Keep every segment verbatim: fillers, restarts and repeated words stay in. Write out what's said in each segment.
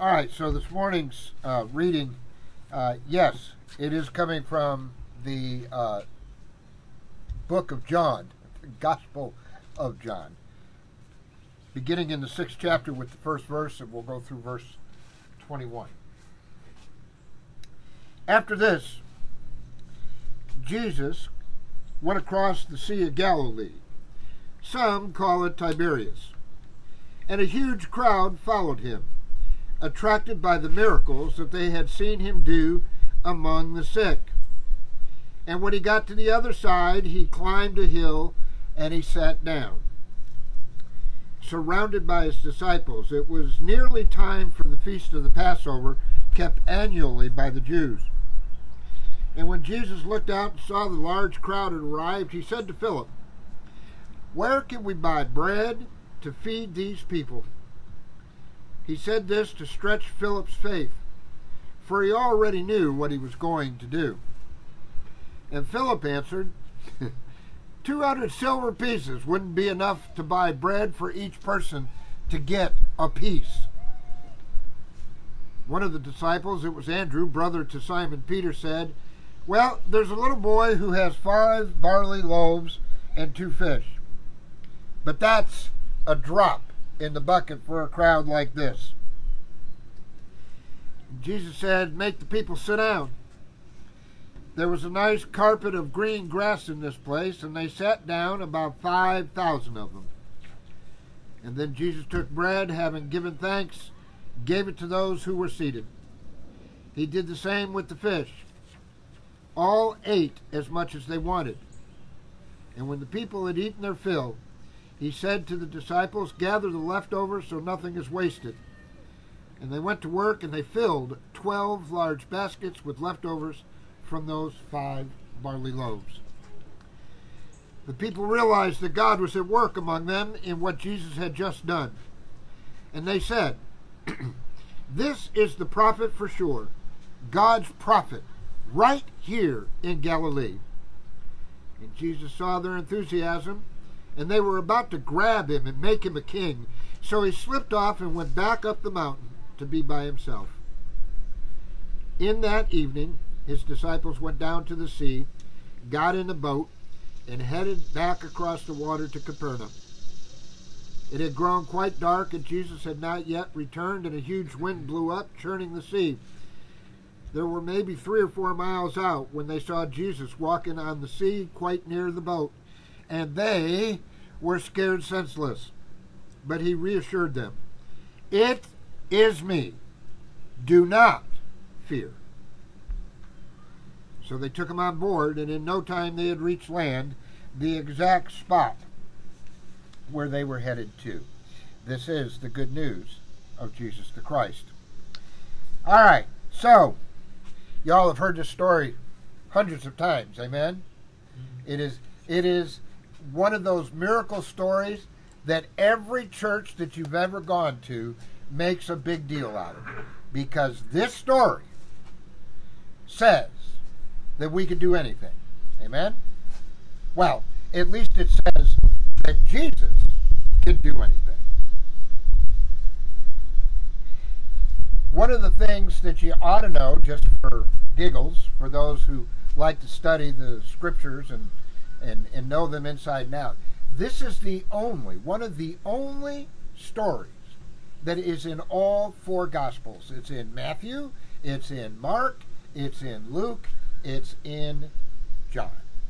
All right, so this morning's uh, reading, uh, yes, it is coming from the uh, book of John, the Gospel of John, beginning in the sixth chapter with the first verse, and we'll go through verse twenty-one. After this, Jesus went across the Sea of Galilee. Some call it Tiberias. And a huge crowd followed him, attracted by the miracles that they had seen him do among the sick. And when he got to the other side, he climbed a hill and he sat down, surrounded by his disciples. It was nearly time for the feast of the Passover, kept annually by the Jews. And when Jesus looked out and saw the large crowd had arrived, he said to Philip, "Where can we buy bread to feed these people?" He said this to stretch Philip's faith, for he already knew what he was going to do. And Philip answered, Two hundred silver pieces wouldn't be enough to buy bread for each person to get a piece." One of the disciples, it was Andrew, brother to Simon Peter, said, "Well, there's a little boy who has five barley loaves and two fish. But that's a drop in the bucket for a crowd like this." Jesus said, "Make the people sit down." There was a nice carpet of green grass in this place, and they sat down, about five thousand of them. And then Jesus took bread, having given thanks, gave it to those who were seated. He did the same with the fish. All ate as much as they wanted. And when the people had eaten their fill, he said to the disciples, "Gather the leftovers so nothing is wasted." And they went to work, and they filled twelve large baskets with leftovers from those five barley loaves. The people realized that God was at work among them in what Jesus had just done. And they said, "This is the prophet for sure, God's prophet, right here in Galilee." And Jesus saw their enthusiasm, and they were about to grab him and make him a king. So he slipped off and went back up the mountain to be by himself. In that evening, his disciples went down to the sea, got in a boat, and headed back across the water to Capernaum. It had grown quite dark, and Jesus had not yet returned, and a huge wind blew up, churning the sea. There were maybe three or four miles out when they saw Jesus walking on the sea quite near the boat, and they were scared senseless. But he reassured them, "It is me. Do not fear." So they took him on board, and in no time they had reached land, the exact spot where they were headed to. This is the good news of Jesus the Christ. All right, so y'all have heard this story hundreds of times, amen? It is it is one of those miracle stories that every church that you've ever gone to makes a big deal out of, because this story says that we can do anything. Amen? Well, at least it says that Jesus can do anything. One of the things that you ought to know, just for giggles, for those who like to study the scriptures and, and, and know them inside and out, this is the only, one of the only stories that is in all four Gospels. It's in Matthew, it's in Mark, it's in Luke, it's in John.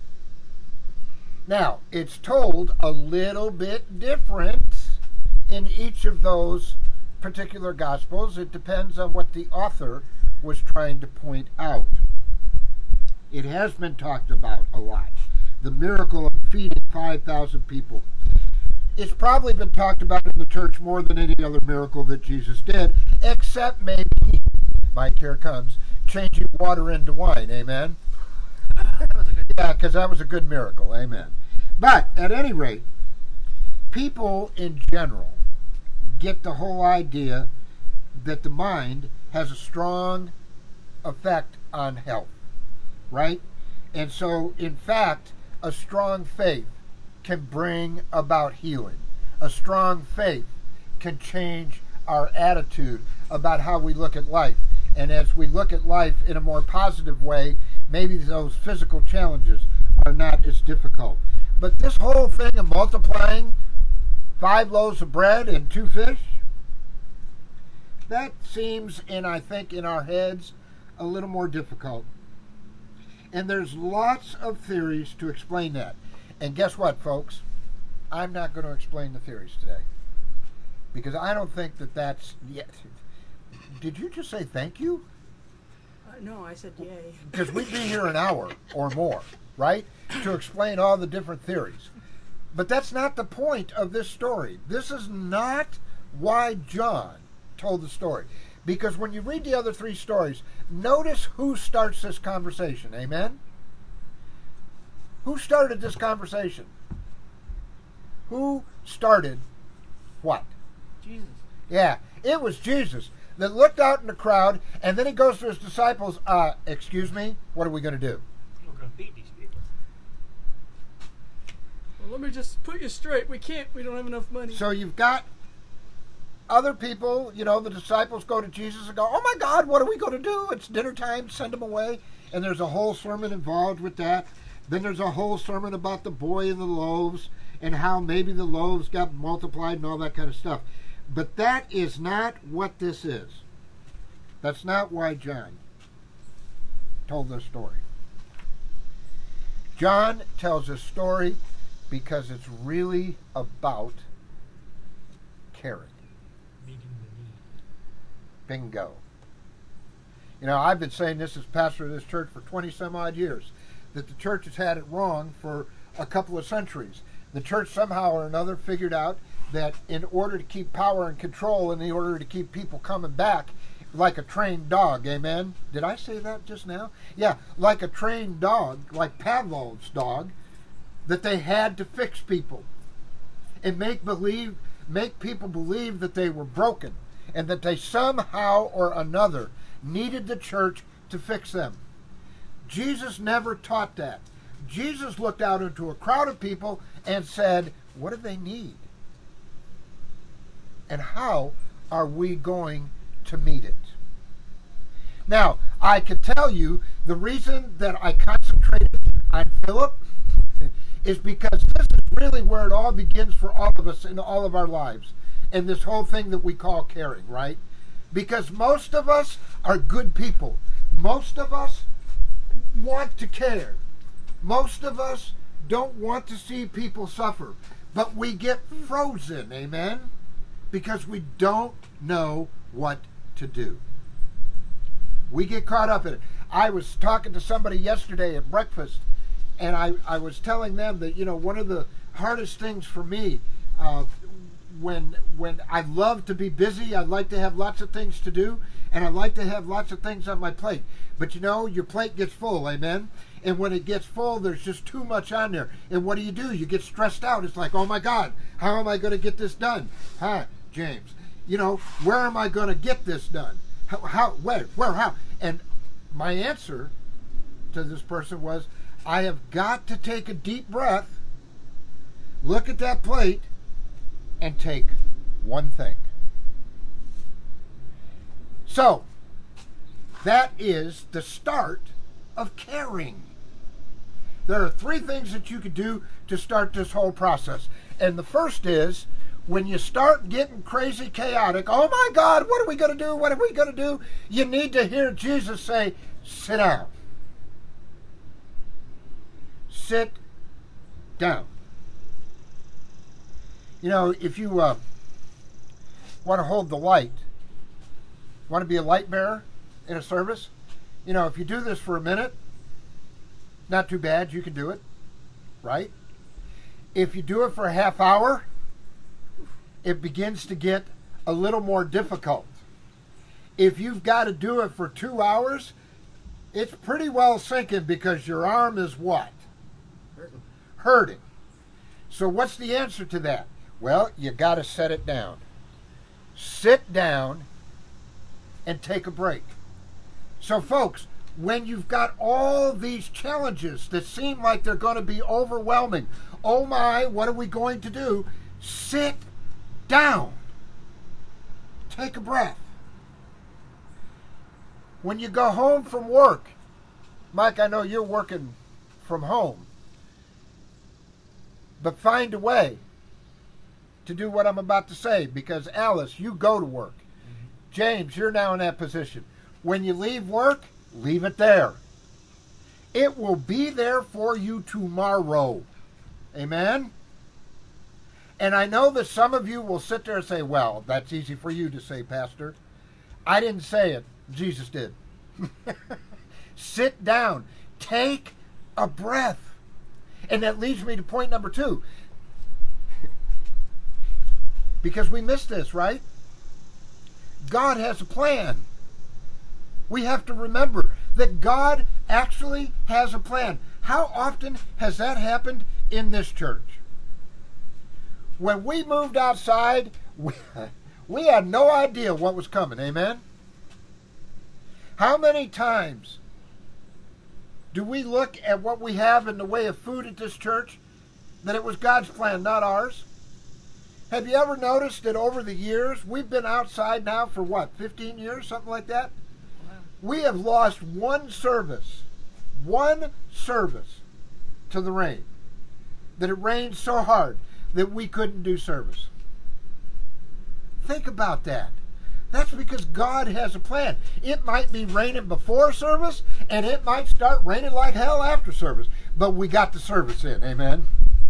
Now, it's told a little bit different in each of those particular Gospels. It depends on what the author was trying to point out. It has been talked about a lot. The miracle of feeding five thousand people. It's probably been talked about in the church more than any other miracle that Jesus did, except maybe, Mike, here it comes, changing water into wine, amen? That was a good Yeah, because that was a good miracle, amen. But, at any rate, people in general get the whole idea that the mind has a strong effect on health, right? And so, in fact, a strong faith can bring about healing. A strong faith can change our attitude about how we look at life. And as we look at life in a more positive way, maybe those physical challenges are not as difficult. But this whole thing of multiplying five loaves of bread and two fish, that seems, and I think in our heads, a little more difficult. And there's lots of theories to explain that. And guess what, folks? I'm not going to explain the theories today. Because I don't think that that's... Yeah. Did you just say thank you? Uh, no, I said yay. Because we'd be here an hour or more, right? To explain all the different theories. But that's not the point of this story. This is not why John told the story. Because when you read the other three stories, notice who starts this conversation. Amen? Who started this conversation? Who started what? Jesus. Yeah, it was Jesus that looked out in the crowd, and then he goes to his disciples, uh, excuse me, what are we going to do? We're going to feed these people. Well, let me just put you straight. We can't. We don't have enough money. So you've got other people, you know, the disciples go to Jesus and go, oh my God, what are we going to do? It's dinner time, send them away. And there's a whole sermon involved with that. Then there's a whole sermon about the boy and the loaves and how maybe the loaves got multiplied and all that kind of stuff. But that is not what this is. That's not why John told this story. John tells this story because it's really about caring. Meeting the need. Bingo. You know, I've been saying this as pastor of this church for twenty some odd years, that the church has had it wrong for a couple of centuries. The church somehow or another figured out that in order to keep power and control and in order to keep people coming back, like a trained dog, amen? Did I say that just now? Yeah, like a trained dog, like Pavlov's dog, that they had to fix people and make believe, make people believe that they were broken and that they somehow or another needed the church to fix them. Jesus never taught that. Jesus looked out into a crowd of people and said, what do they need? And how are we going to meet it? Now, I could tell you the reason that I concentrated on Philip is because this is really where it all begins for all of us in all of our lives. And this whole thing that we call caring, right? Because most of us are good people. Most of us want to care. Most of us don't want to see people suffer. But we get frozen, amen? Because we don't know what to do. We get caught up in it. I was talking to somebody yesterday at breakfast, and I, I was telling them that, you know, one of the hardest things for me, uh, when when I love to be busy, I like to have lots of things to do, and I like to have lots of things on my plate. But you know, your plate gets full, amen? And when it gets full, there's just too much on there. And what do you do? You get stressed out. It's like, oh my God, how am I going to get this done? Huh, James? You know, where am I going to get this done? How, how, where, where, how? And my answer to this person was, I have got to take a deep breath, look at that plate, and take one thing. So, that is the start of caring. There are three things that you could do to start this whole process. And the first is, when you start getting crazy chaotic, oh my God, what are we going to do? What are we going to do? You need to hear Jesus say, sit down. Sit down. You know, if you uh, want to hold the light, want to be a light bearer in a service, you know, if you do this for a minute, not too bad, you can do it, right? If you do it for a half hour, it begins to get a little more difficult. If you've got to do it for two hours, it's pretty well sinking because your arm is what? Hurting. Hurting. So what's the answer to that? Well, you got to set it down. Sit down and take a break. So folks, when you've got all these challenges that seem like they're going to be overwhelming, oh my, what are we going to do? Sit down. take a breath. When you go home from work, Mike, I know you're working from home, but find a way to do what I'm about to say, because Alice, you go to work. Mm-hmm. James, you're now in that position. When you leave work, leave it there. It will be there for you tomorrow. Amen? And I know that some of you will sit there and say, well, that's easy for you to say, Pastor. I didn't say it. Jesus did. Sit down. Take a breath. And that leads me to point number two. Because we missed this, right? God has a plan. We have to remember that God actually has a plan. How often has that happened in this church? When we moved outside, we, we had no idea what was coming. Amen? How many times do we look at what we have in the way of food at this church, that it was God's plan, not ours? Have you ever noticed that over the years, we've been outside now for what, fifteen years, something like that? Wow. We have lost one service, one service to the rain. That it rained so hard that we couldn't do service. Think about that. That's because God has a plan. It might be raining before service, and it might start raining like hell after service. But we got the service in. Amen?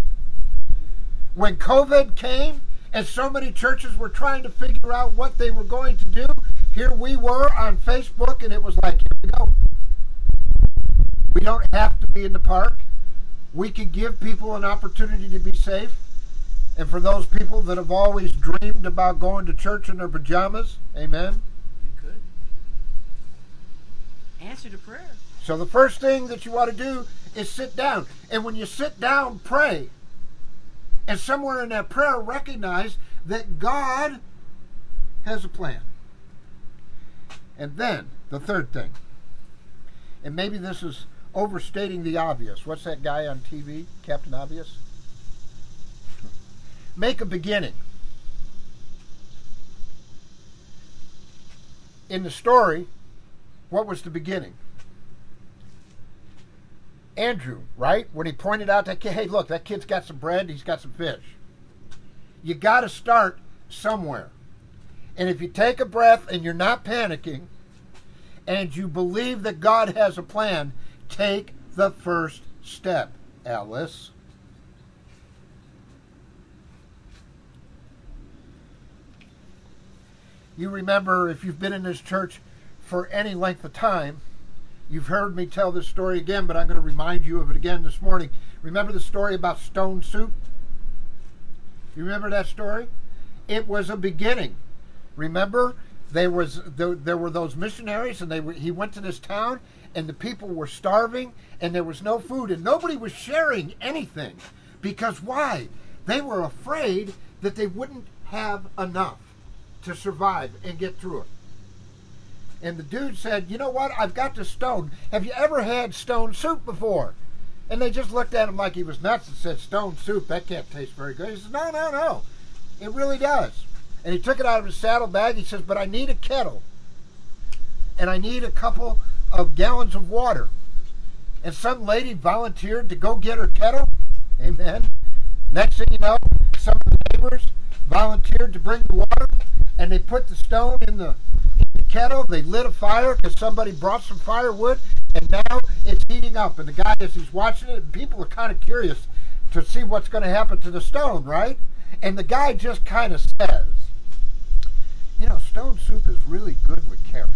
When COVID came, and so many churches were trying to figure out what they were going to do, here we were on Facebook, and it was like, here we go. We don't have to be in the park. We can give people an opportunity to be safe. And for those people that have always dreamed about going to church in their pajamas, amen? They could. Answer to prayer. So the first thing that you want to do is sit down. And when you sit down, pray. And somewhere in that prayer, recognize that God has a plan. And then, the third thing. And maybe this is overstating the obvious. What's that guy on T V? Captain Obvious? Make a beginning. In the story, what was the beginning? Andrew, right? When he pointed out that kid, hey, look, that kid's got some bread, he's got some fish. You got to start somewhere. And if you take a breath and you're not panicking, and you believe that God has a plan, take the first step, Alice. You remember, if you've been in this church for any length of time, you've heard me tell this story again, but I'm going to remind you of it again this morning. Remember the story about stone soup? You remember that story? It was a beginning. Remember, there was there, there were those missionaries, and they were, he went to this town, and the people were starving, and there was no food, and nobody was sharing anything. Because why? They were afraid that they wouldn't have enough to survive and get through it. And the dude said, you know what, I've got this stone. Have you ever had stone soup before? And they just looked at him like he was nuts and said, stone soup, that can't taste very good. He says, no, no, no, it really does. And he took it out of his saddlebag. He says, but I need a kettle. And I need a couple of gallons of water. And some lady volunteered to go get her kettle. Amen. Next thing you know, some of the neighbors volunteered to bring the water. And they put the stone in the, in the kettle. They lit a fire because somebody brought some firewood. And now it's heating up. And the guy, as he's watching it, people are kind of curious to see what's going to happen to the stone, right? And the guy just kind of says, you know, stone soup is really good with carrots.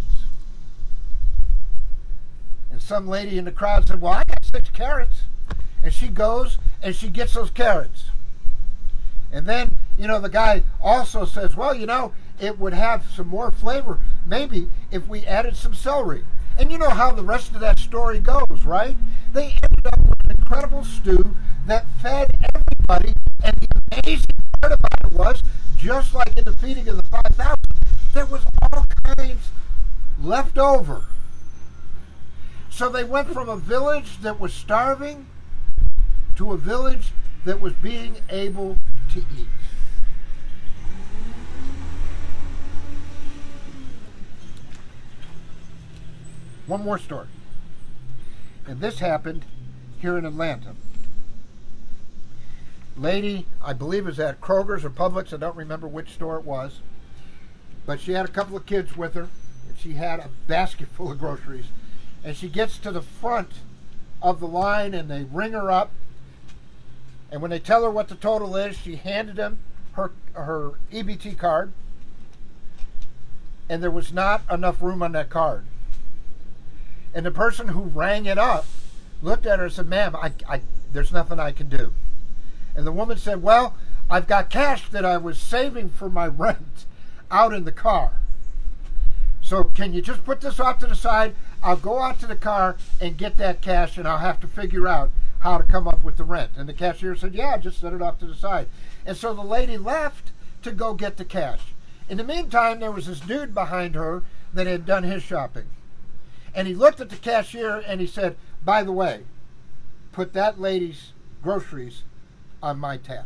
And some lady in the crowd said, well, I got six carrots. And she goes and she gets those carrots. And then, you know, the guy also says, well, you know, it would have some more flavor maybe if we added some celery. And you know how the rest of that story goes, right? They ended up with an incredible stew that fed everybody. And the amazing part about it was, just like in the feeding of the five thousand, there was all kinds left over. So they went from a village that was starving to a village that was being able to eat. One more story. And this happened here in Atlanta. Lady, I believe, is at Kroger's or Publix. I don't remember which store it was. But she had a couple of kids with her. And she had a basket full of groceries. And she gets to the front of the line and they ring her up. And when they tell her what the total is, she handed them her, her E B T card. And there was not enough room on that card. And the person who rang it up looked at her and said, ma'am, I, I, there's nothing I can do. And the woman said, well, I've got cash that I was saving for my rent out in the car. So can you just put this off to the side? I'll go out to the car and get that cash, and I'll have to figure out how to come up with the rent. And the cashier said, yeah, just set it off to the side. And so the lady left to go get the cash. In the meantime, there was this dude behind her that had done his shopping. And he looked at the cashier and he said, by the way, put that lady's groceries on my tab.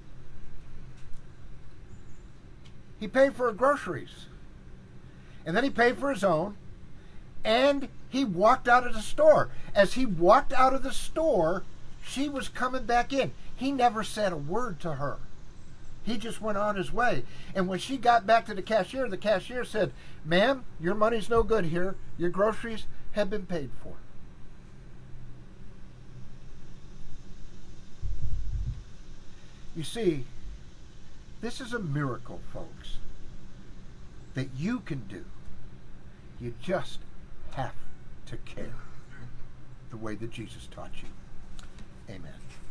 He paid for her groceries. And then he paid for his own. And he walked out of the store. As he walked out of the store, she was coming back in. He never said a word to her. He just went on his way. And when she got back to the cashier, the cashier said, ma'am, your money's no good here. Your groceries have been paid for. You see, this is a miracle, folks, that you can do. You just have to care the way that Jesus taught you. Amen.